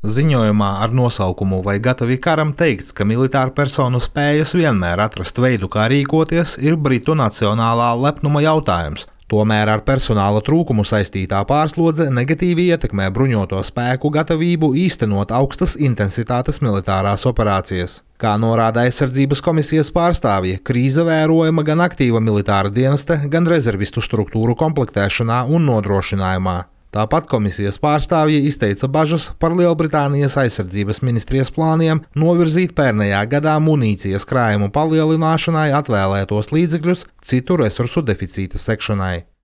Ziņojumā ar nosaukumu Vai gatavi karam teikts, ka militāru personu spējas vienmēr atrast veidu, kā rīkoties, ir Britu nacionālā lepnuma jautājums. Tomēr ar personāla trūkumu saistītā pārslodze negatīvi ietekmē bruņoto spēku gatavību īstenot augstas intensitātes militārās operācijas. Kā norāda aizsardzības komisijas pārstāvja, krīze vērojama gan aktīva militāra dienesta, gan rezervistu struktūru komplektēšanā un nodrošinājumā. Tāpat komisijas pārstāvji izteica bažas par Lielbritānijas aizsardzības ministrijas plāniem novirzīt pērnējā gadā munīcijas krājumu palielināšanai atvēlētos līdzekļus citu resursu deficīta sekšanai.